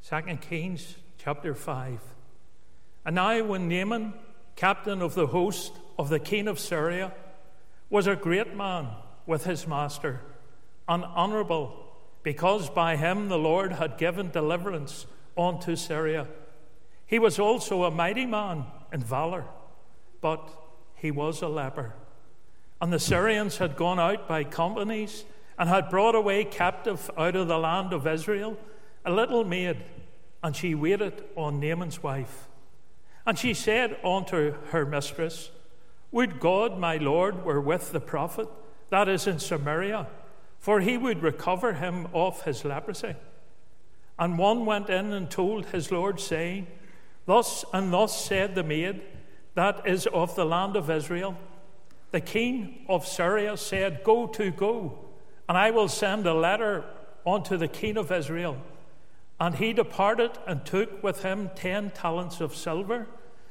2 Kings chapter 5. And now when Naaman, captain of the host of the king of Syria, was a great man with his master, and honourable, because by him the Lord had given deliverance unto Syria. He was also a mighty man in valour, but he was a leper. And the Syrians had gone out by companies, and had brought away captive out of the land of Israel a little maid, and she waited on Naaman's wife. And she said unto her mistress, Would God my Lord were with the prophet that is in Samaria, for he would recover him of his leprosy. And one went in and told his Lord, saying, Thus and thus said the maid that is of the land of Israel. The king of Syria said, Go, and I will send a letter unto the king of Israel. And he departed and took with him 10 talents of silver,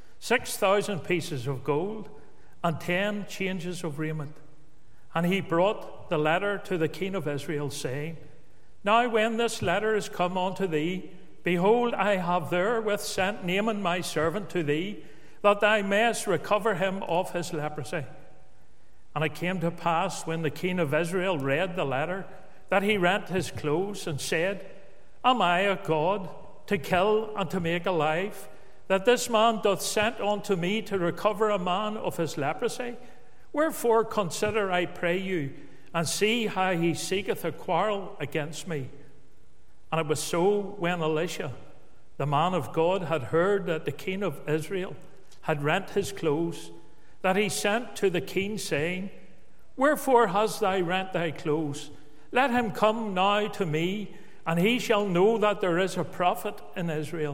6,000 pieces of gold, and 10 changes of raiment. And he brought the letter to the king of Israel, saying, Now when this letter is come unto thee, behold, I have therewith sent Naaman my servant to thee, that thou mayest recover him of his leprosy. And it came to pass, when the king of Israel read the letter, that he rent his clothes and said, Am I a God to kill and to make alive, that this man doth send unto me to recover a man of his leprosy? Wherefore consider, I pray you, and see how he seeketh a quarrel against me. And it was so, when Elisha, the man of God, had heard that the king of Israel had rent his clothes, that he sent to the king, saying, Wherefore hast thou rent thy clothes? Let him come now to me, and he shall know that there is a prophet in Israel.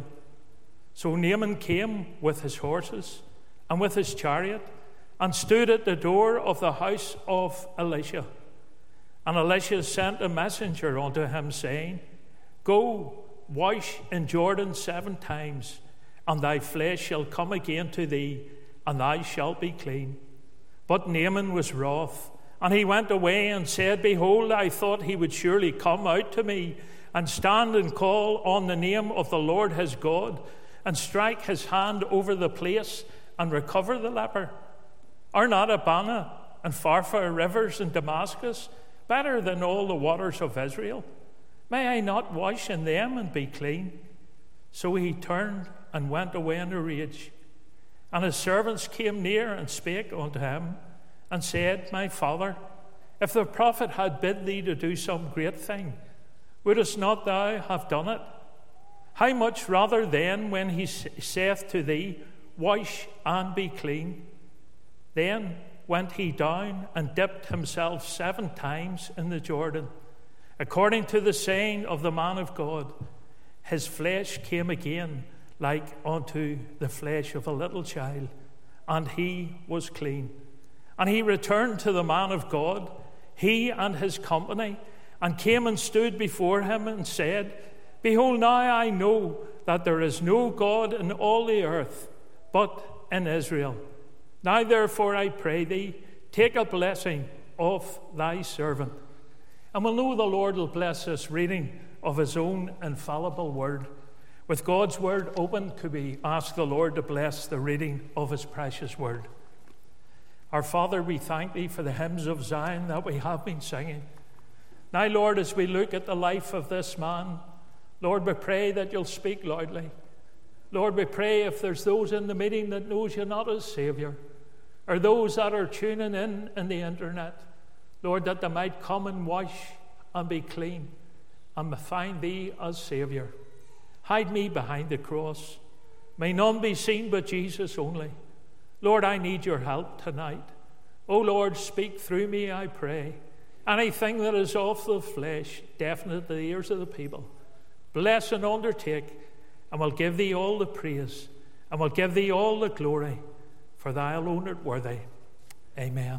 So Naaman came with his horses and with his chariot, and stood at the door of the house of Elisha. And Elisha sent a messenger unto him, saying, Go, wash in Jordan 7 times, and thy flesh shall come again to thee, and thou shalt be clean. But Naaman was wroth, and he went away and said, Behold, I thought he would surely come out to me, and stand and call on the name of the Lord his God, and strike his hand over the place, and recover the leper. Are not Abana and Pharpar rivers in Damascus better than all the waters of Israel? May I not wash in them and be clean? So he turned and went away in a rage. And his servants came near and spake unto him, and said, My father, if the prophet had bid thee to do some great thing, wouldest not thou have done it? How much rather then, when he saith to thee, Wash and be clean? Then went he down and dipped himself 7 times in the Jordan, according to the saying of the man of God. His flesh came again like unto the flesh of a little child, and he was clean. And he returned to the man of God, he and his company, and came and stood before him, and said, Behold, now I know that there is no God in all the earth but in Israel. Now therefore I pray thee, take a blessing of thy servant. And we'll know the Lord will bless this reading of his own infallible word. With God's word open, could we ask the Lord to bless the reading of his precious word. Our Father, we thank thee for the hymns of Zion that we have been singing. Now, Lord, as we look at the life of this man, Lord, we pray that you'll speak loudly. Lord, we pray if there's those in the meeting that knows you not as Saviour, or those that are tuning in the internet, Lord, that they might come and wash and be clean and find thee as Saviour. Hide me behind the cross. May none be seen but Jesus only. Lord, I need your help tonight. Oh Lord, speak through me, I pray. Anything that is of the flesh, deafen it to the ears of the people. Bless and undertake, and we'll give thee all the praise, and we'll give thee all the glory, for thou alone art worthy. Amen.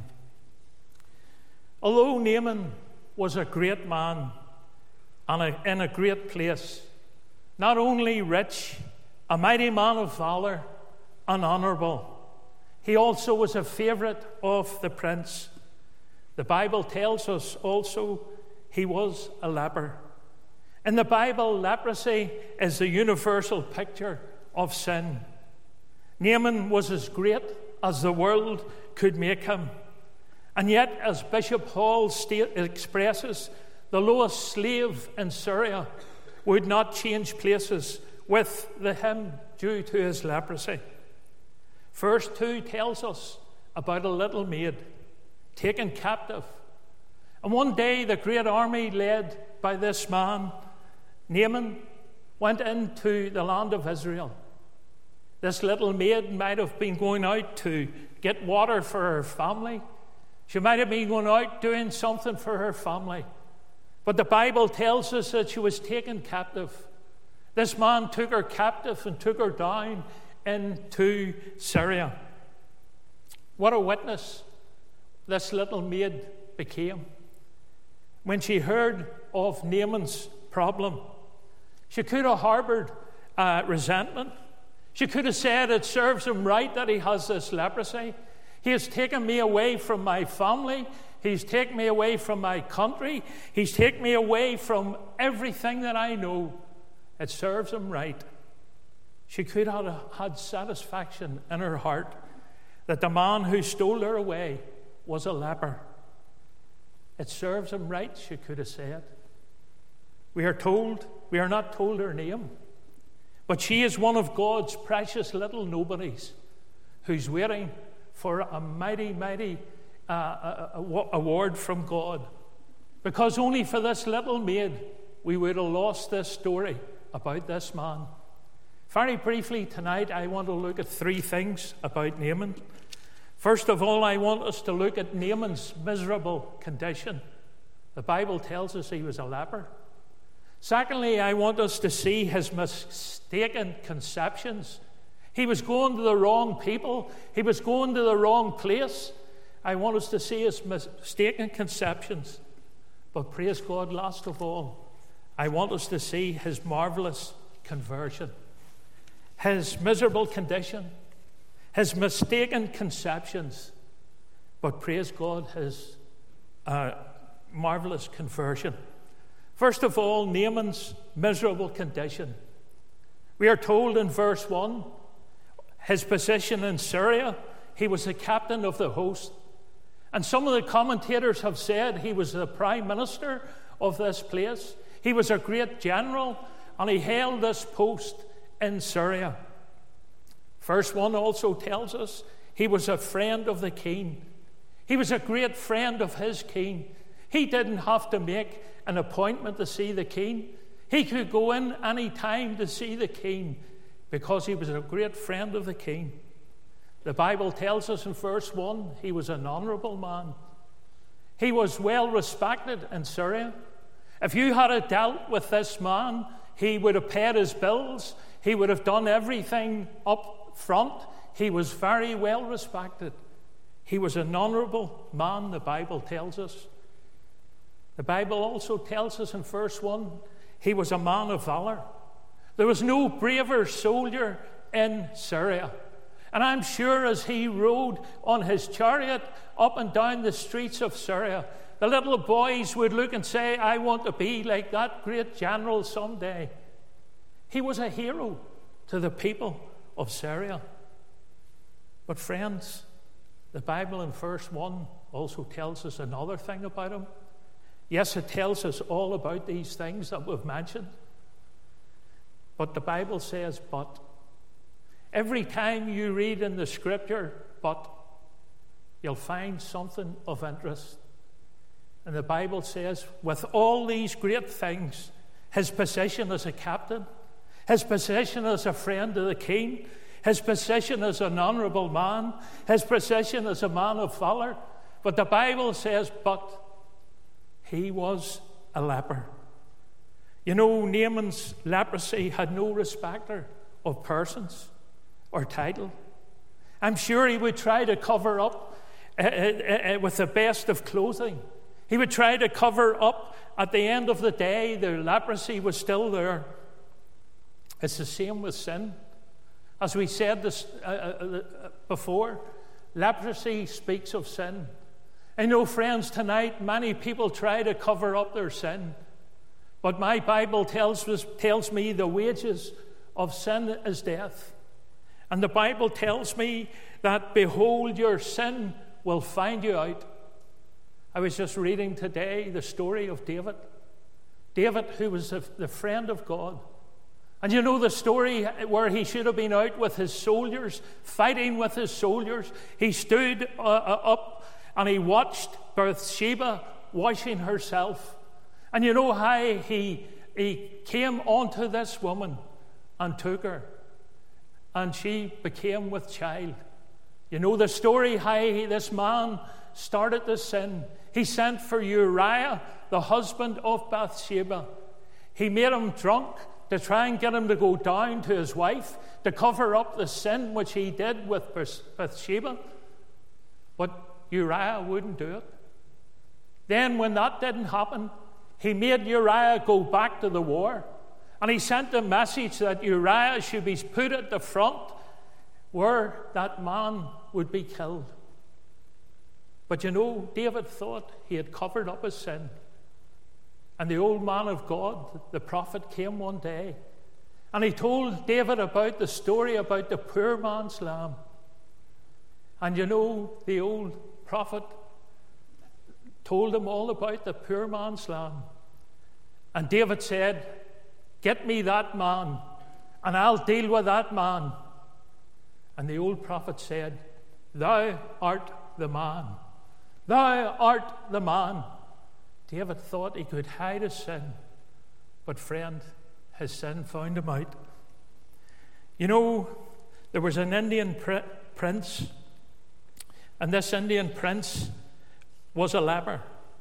Although Naaman was a great man and in a great place, not only rich, a mighty man of valor, and honourable, he also was a favourite of the prince. The Bible tells us also he was a leper. In the Bible, leprosy is the universal picture of sin. Naaman was as great as the world could make him. And yet, as Bishop Hall expresses, the lowest slave in Syria would not change places with him due to his leprosy. Verse 2 tells us about a little maid taken captive. And one day the great army led by this man, Naaman, went into the land of Israel. This little maid might have been going out to get water for her family. She might have been going out doing something for her family. But the Bible tells us that she was taken captive. This man took her captive and took her down into Syria. What a witness this little maid became. When she heard of Naaman's problem, she could have harbored resentment. She could have said, it serves him right that he has this leprosy. He has taken me away from my family. He's taken me away from my country. He's taken me away from everything that I know. It serves him right. She could have had satisfaction in her heart that the man who stole her away was a leper. It serves him right, she could have said. We are not told her name, but she is one of God's precious little nobodies who's waiting for a mighty, mighty award from God. Because only for this little maid, we would have lost this story about this man. Very briefly tonight, I want to look at three things about Naaman. First of all, I want us to look at Naaman's miserable condition. The Bible tells us he was a leper. Secondly, I want us to see his mistaken conceptions. He was going to the wrong people. He was going to the wrong place. I want us to see his mistaken conceptions. But praise God, last of all, I want us to see his marvelous conversion. His miserable condition, his mistaken conceptions, but praise God, his marvelous conversion. First of all, Naaman's miserable condition. We are told in verse 1, his position in Syria, he was the captain of the host. And some of the commentators have said he was the prime minister of this place. He was a great general, and he held this post in Syria. Verse 1 also tells us he was a friend of the king. He was a great friend of his king. He didn't have to make an appointment to see the king. He could go in any time to see the king because he was a great friend of the king. The Bible tells us in verse 1 he was an honorable man. He was well respected in Syria. If you had dealt with this man, he would have paid his bills. He would have done everything up front. He was very well respected. He was an honorable man, the Bible tells us. The Bible also tells us in verse 1 he was a man of valor. There was no braver soldier in Syria. And I'm sure as he rode on his chariot up and down the streets of Syria, the little boys would look and say, I want to be like that great general someday. He was a hero to the people of Syria. But friends, the Bible in verse 1 also tells us another thing about him. Yes, it tells us all about these things that we've mentioned. But the Bible says, but. Every time you read in the scripture, but, you'll find something of interest. And the Bible says, with all these great things, his position as a captain, his position as a friend of the king, his position as an honorable man, his position as a man of valor. But the Bible says, but he was a leper. You know, Naaman's leprosy had no respecter of persons or title. I'm sure he would try to cover up with the best of clothing. He would try to cover up. At the end of the day, the leprosy was still there. It's the same with sin. As we said this before, leprosy speaks of sin. I know, friends, tonight many people try to cover up their sin. But my Bible tells me the wages of sin is death. And the Bible tells me that, behold, your sin will find you out. I was just reading today the story of David. David, who was the friend of God. And you know the story where he should have been out with his soldiers, fighting with his soldiers. He stood up and he watched Bathsheba washing herself. And you know how he came onto this woman and took her. And she became with child. You know the story how this man started to sin. He sent for Uriah, the husband of Bathsheba. He made him drunk to try and get him to go down to his wife, to cover up the sin which he did with Bathsheba. But Uriah wouldn't do it. Then when that didn't happen, he made Uriah go back to the war. And he sent a message that Uriah should be put at the front where that man would be killed. But you know, David thought he had covered up his sin. And the old man of God, the prophet, came one day and he told David about the story about the poor man's lamb. And you know, the old prophet told him all about the poor man's lamb. And David said, "Get me that man, and I'll deal with that man." And the old prophet said, "Thou art the man. Thou art the man." David thought he could hide his sin. But friend, his sin found him out. You know, there was an Indian prince, and this Indian prince was a leper.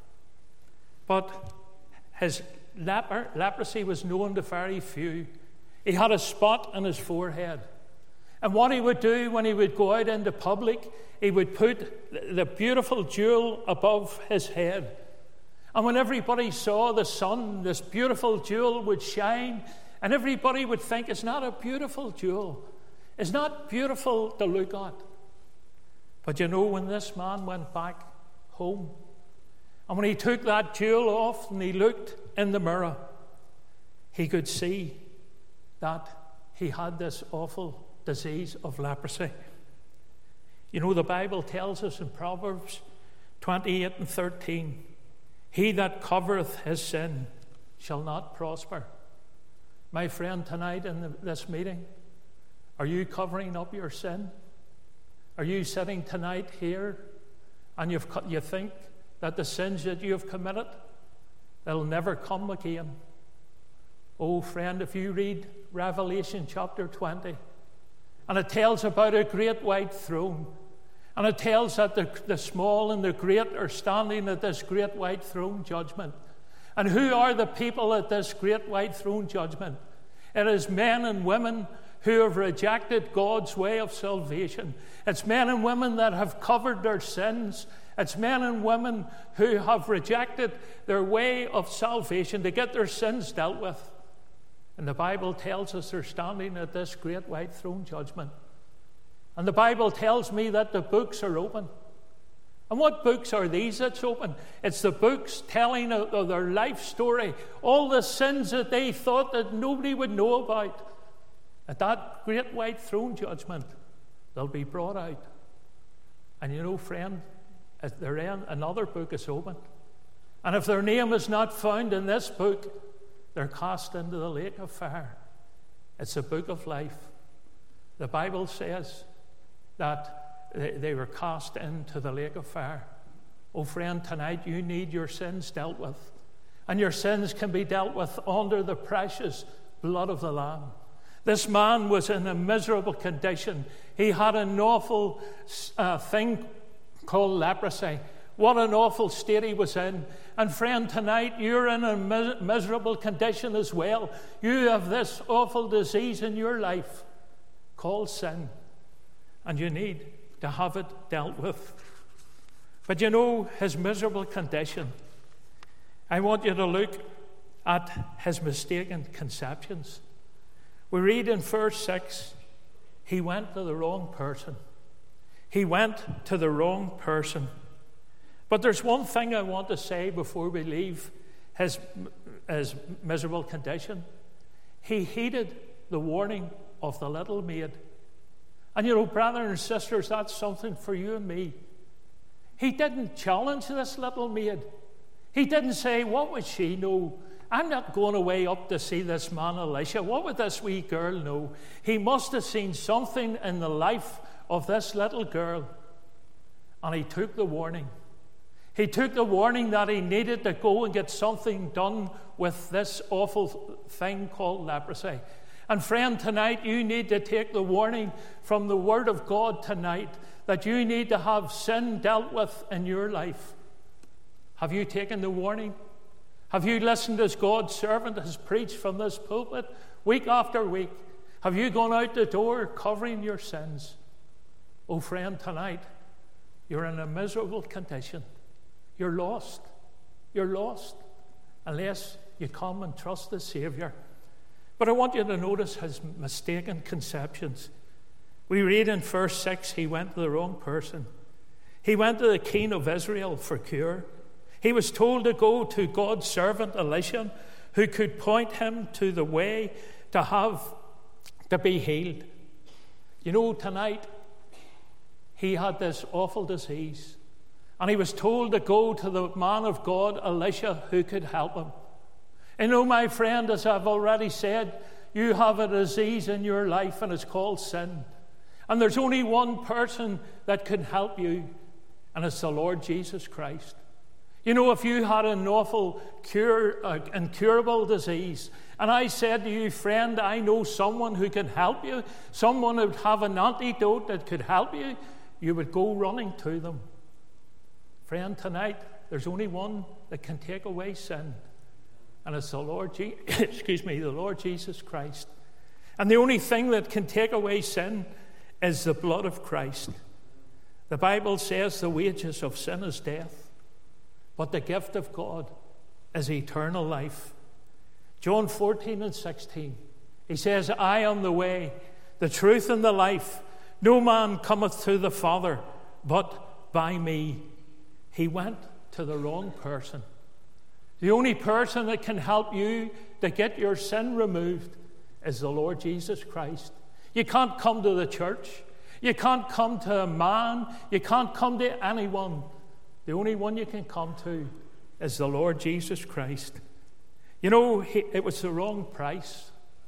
But his leprosy was known to very few. He had a spot on his forehead. And what he would do when he would go out into public, he would put the beautiful jewel above his head. And when everybody saw the sun, this beautiful jewel would shine, and everybody would think, "It's not a beautiful jewel. It's not beautiful to look at." But you know, when this man went back home, and when he took that jewel off and he looked in the mirror, he could see that he had this awful disease of leprosy. You know, the Bible tells us in Proverbs 28 and 13, "He that covereth his sin shall not prosper." My friend, tonight in this meeting, are you covering up your sin? Are you sitting tonight here and you think that the sins that you have committed, they'll never come again? Oh, friend, if you read Revelation chapter 20, and it tells about a great white throne, and it tells that the small and the great are standing at this great white throne judgment. And who are the people at this great white throne judgment? It is men and women who have rejected God's way of salvation. It's men and women that have covered their sins. It's men and women who have rejected their way of salvation to get their sins dealt with. And the Bible tells us they're standing at this great white throne judgment. And the Bible tells me that the books are open. And what books are these that's open? It's the books telling of their life story, all the sins that they thought that nobody would know about. At that great white throne judgment, they'll be brought out. And you know, friend, at their end, another book is opened. And if their name is not found in this book, they're cast into the lake of fire. It's a book of life. The Bible says that they were cast into the lake of fire. Oh, friend, tonight you need your sins dealt with. And your sins can be dealt with under the precious blood of the Lamb. This man was in a miserable condition. He had an awful thing called leprosy. What an awful state he was in. And friend, tonight you're in a miserable condition as well. You have this awful disease in your life called sin. And you need to have it dealt with. But you know, his miserable condition, I want you to look at his mistaken conceptions. We read in verse 6, he went to the wrong person. He went to the wrong person. But there's one thing I want to say before we leave his his miserable condition, he heeded the warning of the little maid. And you know, brothers and sisters, that's something for you and me. He didn't challenge this little maid. He didn't say, what would she know? I'm not going away up to see this man Elisha. What would this wee girl know? He must have seen something in the life of this little girl. And he took the warning. He took the warning that he needed to go and get something done with this awful thing called leprosy. And friend, tonight you need to take the warning from the Word of God tonight, that you need to have sin dealt with in your life. Have you taken the warning? Have you listened as God's servant has preached from this pulpit week after week? Have you gone out the door covering your sins? Oh friend, tonight you're in a miserable condition. You're lost. You're lost unless you come and trust the Savior. But I want you to notice his mistaken conceptions. We read in verse 6, he went to the wrong person. He went to the king of Israel for cure. He was told to go to God's servant Elisha, who could point him to the way to be healed. You know, tonight he had this awful disease, and he was told to go to the man of God, Elisha, who could help him. You know, my friend, as I've already said, you have a disease in your life, and it's called sin. And there's only one person that can help you, and it's the Lord Jesus Christ. You know, if you had an awful incurable disease, and I said to you, friend, I know someone who can help you, someone who would have an antidote that could help you, you would go running to them. Friend, tonight, there's only one that can take away sin, and it's the Lord Jesus Christ. And the only thing that can take away sin is the blood of Christ. The Bible says the wages of sin is death, but the gift of God is eternal life. John 14 and 16, he says, I am the way, the truth, and the life. No man cometh to the Father but by me. He went to the wrong person. The only person that can help you to get your sin removed is the Lord Jesus Christ. You can't come to the church. You can't come to a man. You can't come to anyone. The only one you can come to is the Lord Jesus Christ. You know, it was the wrong price.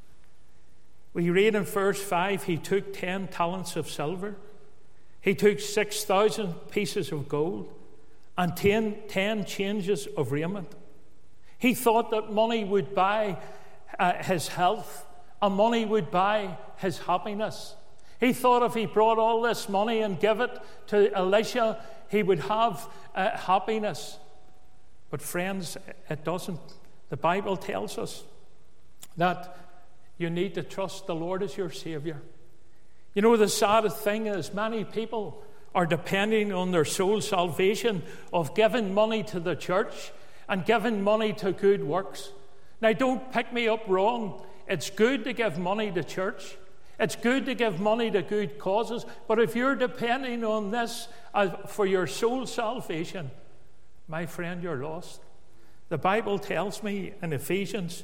We read in verse 5, he took 10 talents of silver. He took 6,000 pieces of gold and 10 changes of raiment. He thought that money would buy his health, and money would buy his happiness. He thought if he brought all this money and gave it to Elisha, he would have happiness. But friends, it doesn't. The Bible tells us that you need to trust the Lord as your Savior. You know, the saddest thing is many people are depending on their soul salvation of giving money to the church and giving money to good works. Now, don't pick me up wrong. It's good to give money to church. It's good to give money to good causes. But if you're depending on this for your soul salvation, my friend, you're lost. The Bible tells me in Ephesians,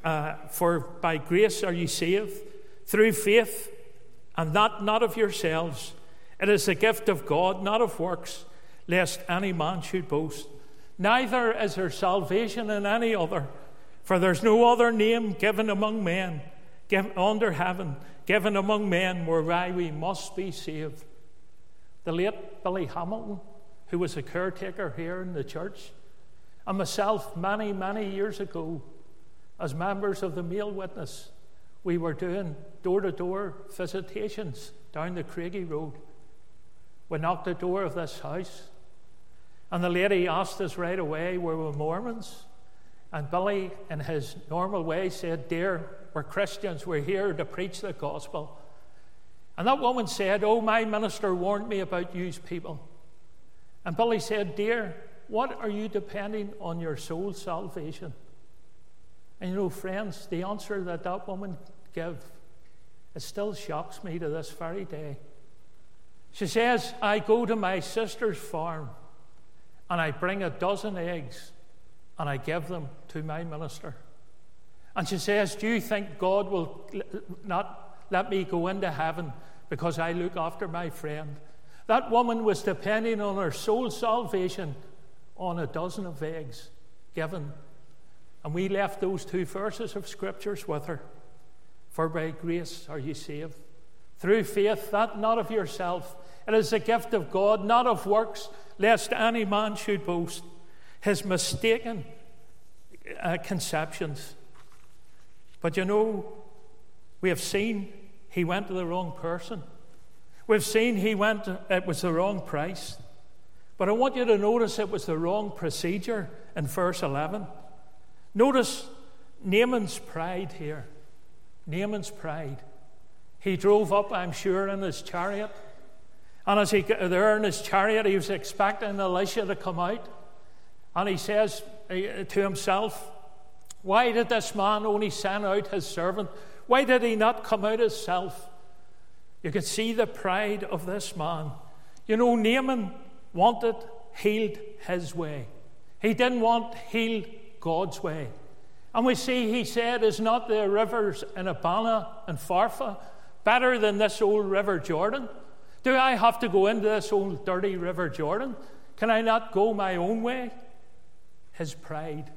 for by grace are ye saved, through faith, and that not of yourselves. It is the gift of God, not of works, lest any man should boast. Neither is there salvation in any other, for there's no other name given among men, under heaven, given among men whereby we must be saved. The late Billy Hamilton, who was a caretaker here in the church, and myself many, many years ago, as members of the Male Witness, we were doing door-to-door visitations down the Craigie Road. We knocked the door of this house, and the lady asked us right away, were we Mormons? And Billy, in his normal way, said, dear, we're Christians, we're here to preach the gospel. And that woman said, oh, my minister warned me about you people. And Billy said, dear, what are you depending on your soul salvation? And you know, friends, the answer that that woman gave, it still shocks me to this very day. She says, I go to my sister's farm and I bring a dozen eggs and I give them to my minister. And she says, do you think God will not let me go into heaven because I look after my friend? That woman was depending on her soul salvation on a dozen of eggs given. And we left those 2 verses of scriptures with her. For by grace are ye saved, through faith, that not of yourself. It is a gift of God, not of works, lest any man should boast. His mistaken conceptions. But you know, we have seen he went to the wrong person. We've seen it was the wrong price. But I want you to notice it was the wrong procedure in verse 11. Notice Naaman's pride here. Naaman's pride. He drove up, I'm sure, in his chariot. And as he got there in his chariot, he was expecting Elisha to come out. And he says to himself, why did this man only send out his servant? Why did he not come out himself? You could see the pride of this man. You know, Naaman wanted healed his way. He didn't want healed God's way. And we see he said, is not the rivers in Abana and Pharpar better than this old river Jordan? Do I have to go into this old dirty river Jordan? Can I not go my own way? His pride.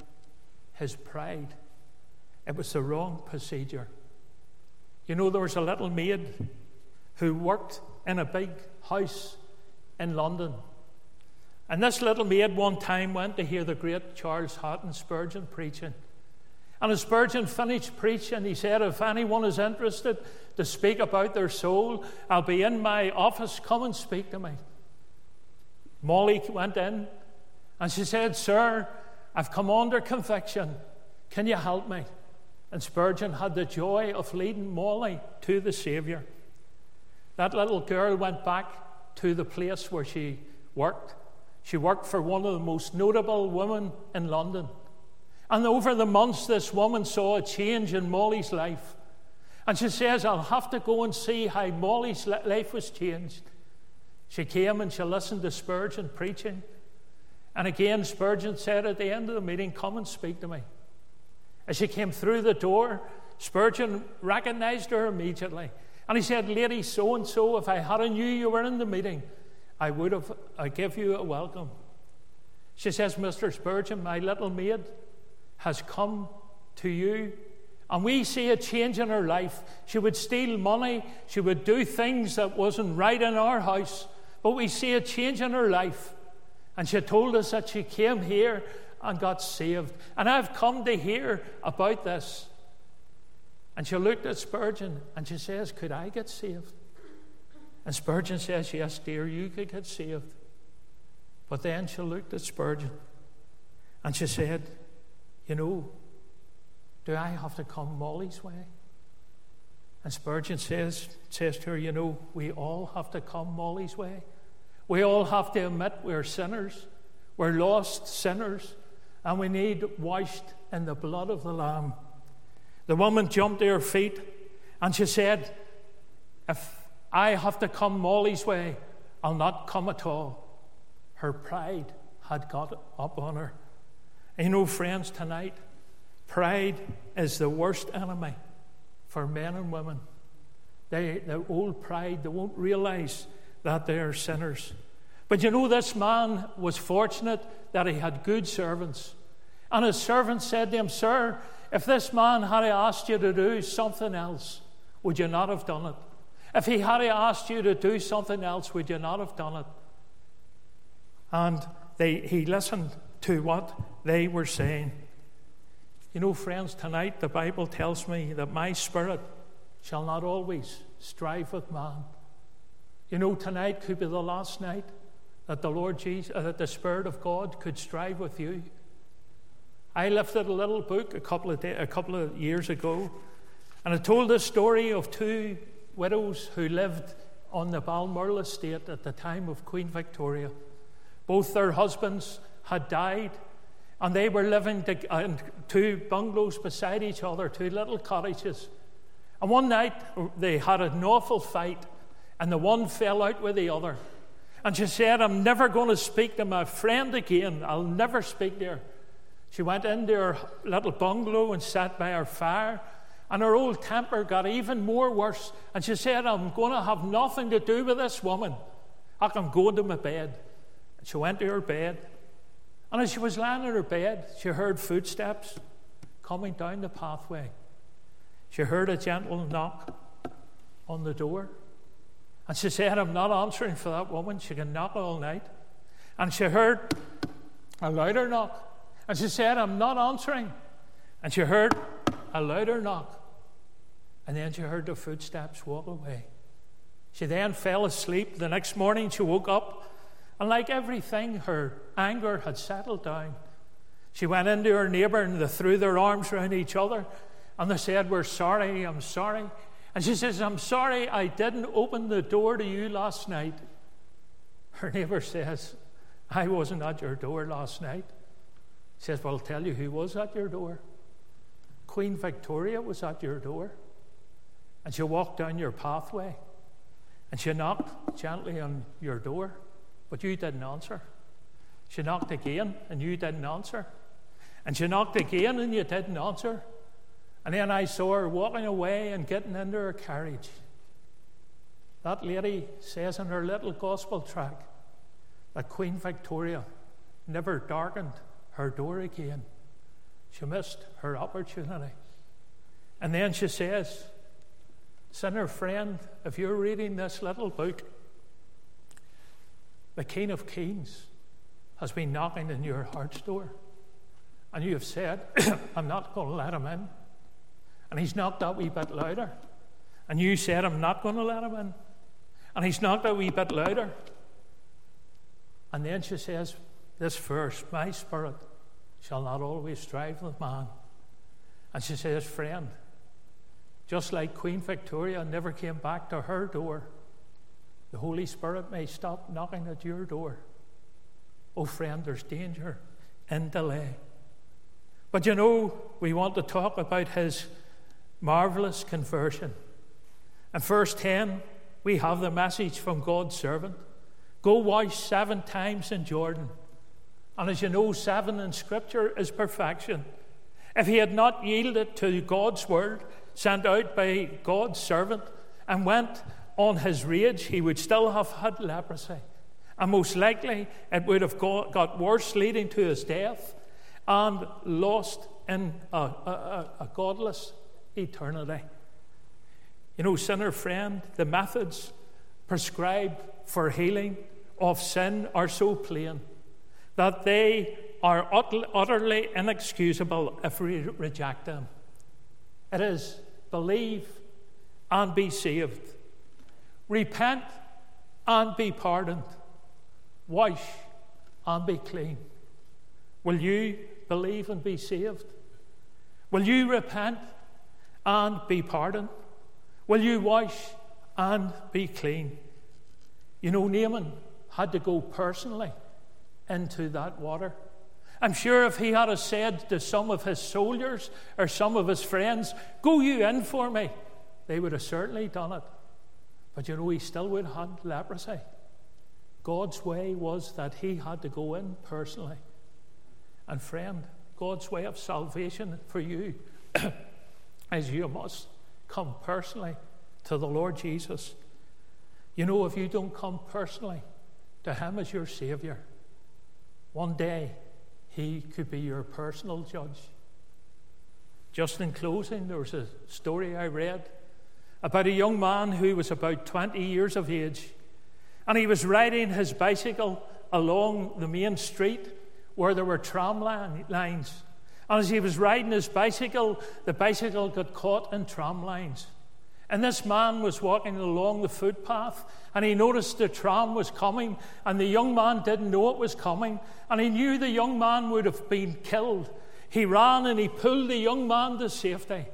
It was the wrong procedure. You know, there was a little maid who worked in a big house in London. And this little maid one time went to hear the great Charles Hatton Spurgeon preaching. And as Spurgeon finished preaching, he said, if anyone is interested to speak about their soul, I'll be in my office, come and speak to me. Molly went in and she said, sir, I've come under conviction. Can you help me? And Spurgeon had the joy of leading Molly to the Saviour. That little girl went back to the place where she worked. She worked for one of the most notable women in London. And over the months, this woman saw a change in Molly's life. And she says, I'll have to go and see how Molly's life was changed. She came and she listened to Spurgeon preaching. And again, Spurgeon said at the end of the meeting, come and speak to me. As she came through the door, Spurgeon recognized her immediately. And he said, lady so-and-so, if I hadn't knew you were in the meeting, I would have give you a welcome. She says, Mr. Spurgeon, my little maid has come to you. And we see a change in her life. She would steal money. She would do things that wasn't right in our house. But we see a change in her life. And she told us that she came here and got saved. And I've come to hear about this. And she looked at Spurgeon and she says, could I get saved? And Spurgeon says, yes, dear, you could get saved. But then she looked at Spurgeon and she said, you know, do I have to come Molly's way? And Spurgeon says to her, you know, we all have to come Molly's way. We all have to admit we're sinners. We're lost sinners. And we need washed in the blood of the Lamb. The woman jumped to her feet and she said, if I have to come Molly's way, I'll not come at all. Her pride had got up on her. And you know, friends, tonight, pride is the worst enemy for men and women. Their old pride, they won't realize that they are sinners. But you know, this man was fortunate that he had good servants. And his servants said to him, sir, if this man had asked you to do something else, would you not have done it? If he had asked you to do something else, would you not have done it? And he listened to what they were saying. You know, friends, tonight the Bible tells me that my spirit shall not always strive with man. You know, tonight could be the last night that the Lord Jesus, that the Spirit of God could strive with you. I lifted a little book a couple of years ago, and it told the story of two widows who lived on the Balmoral estate at the time of Queen Victoria. Both their husbands had died, and they were living in two bungalows beside each other, two little cottages. And one night they had an awful fight, and the one fell out with the other. And she said, I'm never going to speak to my friend again. I'll never speak to her. She went into her little bungalow and sat by her fire, and her old temper got even more worse. And she said, I'm going to have nothing to do with this woman. I'm going to my bed. And she went to her bed. And as she was lying in her bed, she heard footsteps coming down the pathway. She heard a gentle knock on the door. And she said, I'm not answering for that woman. She can knock all night. And she heard a louder knock. And she said, I'm not answering. And she heard a louder knock. And then she heard the footsteps walk away. She then fell asleep. The next morning she woke up, and like everything, her anger had settled down. She went into her neighbour, and they threw their arms around each other, and they said, we're sorry, I'm sorry. And she says, I'm sorry I didn't open the door to you last night. Her neighbour says, I wasn't at your door last night. She says, well, I'll tell you who was at your door. Queen Victoria was at your door. And she walked down your pathway. And she knocked gently on your door, but you didn't answer. She knocked again, and you didn't answer. And she knocked again, and you didn't answer. And then I saw her walking away and getting into her carriage. That lady says in her little gospel tract that Queen Victoria never darkened her door again. She missed her opportunity. And then she says, sinner friend, if you're reading this little book, the King of Kings has been knocking on your heart's door. And you have said, I'm not going to let him in. And he's knocked that wee bit louder. And you said, I'm not going to let him in. And he's knocked that wee bit louder. And then she says, this verse, my spirit shall not always strive with man. And she says, friend, just like Queen Victoria never came back to her door, the Holy Spirit may stop knocking at your door. Oh, friend, there's danger in delay. But you know, we want to talk about his marvelous conversion. In verse 10, we have the message from God's servant. Go wash 7 times in Jordan. And as you know, 7 in Scripture is perfection. If he had not yielded to God's word, sent out by God's servant, and went on his rage, he would still have had leprosy. And most likely, it would have got worse, leading to his death, and lost in a godless eternity. You know, sinner friend, the methods prescribed for healing of sin are so plain that they are utterly inexcusable if we reject them. It is believe and be saved. Repent and be pardoned. Wash and be clean. Will you believe and be saved? Will you repent and be pardoned? Will you wash and be clean? You know, Naaman had to go personally into that water. I'm sure if he had said to some of his soldiers or some of his friends, go you in for me, they would have certainly done it. But you know, he still would have had leprosy. God's way was that he had to go in personally. And friend, God's way of salvation for you is you must come personally to the Lord Jesus. You know, if you don't come personally to him as your Savior, one day he could be your personal judge. Just in closing, there was a story I read about a young man who was about 20 years of age, and he was riding his bicycle along the main street where there were tram lines. And as he was riding his bicycle, the bicycle got caught in tram lines. And this man was walking along the footpath, and he noticed the tram was coming, and the young man didn't know it was coming, and he knew the young man would have been killed. He ran and he pulled the young man to safety.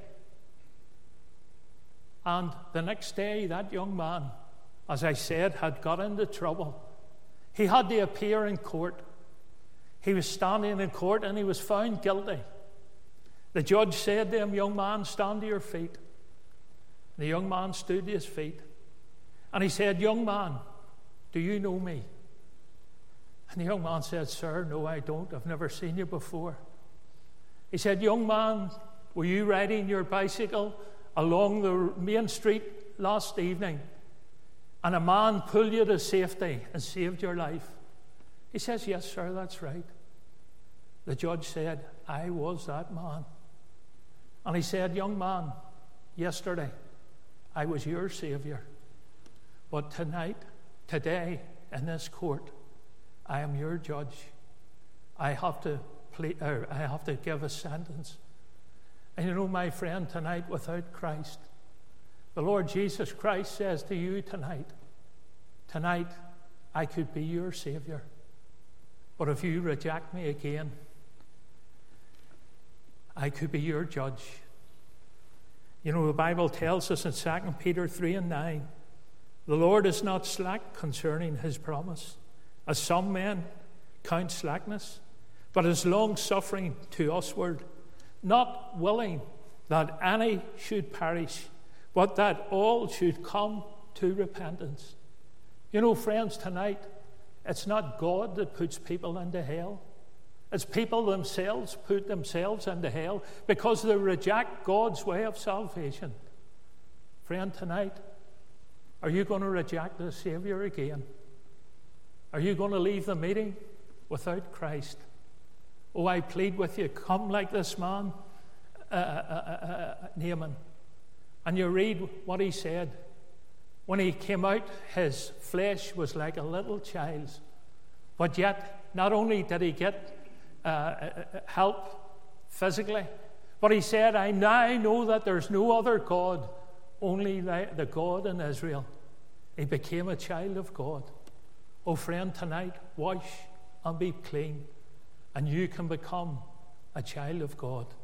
And the next day, that young man, as I said, had got into trouble. He had to appear in court. He was standing in court and he was found guilty. The judge said to him, young man, stand to your feet. The young man stood to his feet. And he said, young man, do you know me? And the young man said, sir, no, I don't. I've never seen you before. He said, young man, were you riding your bicycle along the main street last evening and a man pulled you to safety and saved your life? He says, yes, sir, that's right. The judge said, I was that man. And he said, young man, yesterday, I was your savior. But today, in this court, I am your judge. I have to give a sentence. And you know, my friend, tonight, without Christ, the Lord Jesus Christ says to you tonight, I could be your savior. But if you reject me again, I could be your judge. You know, the Bible tells us in 2 Peter 3:9, the Lord is not slack concerning his promise, as some men count slackness, but is long-suffering to usward, not willing that any should perish, but that all should come to repentance. You know, friends, tonight, it's not God that puts people into hell. It's people themselves put themselves into hell because they reject God's way of salvation. Friend, tonight, are you going to reject the Savior again? Are you going to leave the meeting without Christ? Oh, I plead with you, come like this man, Naaman. And you read what he said. When he came out, his flesh was like a little child's. But yet, not only did he get help physically, but he said, I now know that there's no other God, only the God in Israel. He became a child of God. Oh, friend, tonight, wash and be clean, and you can become a child of God.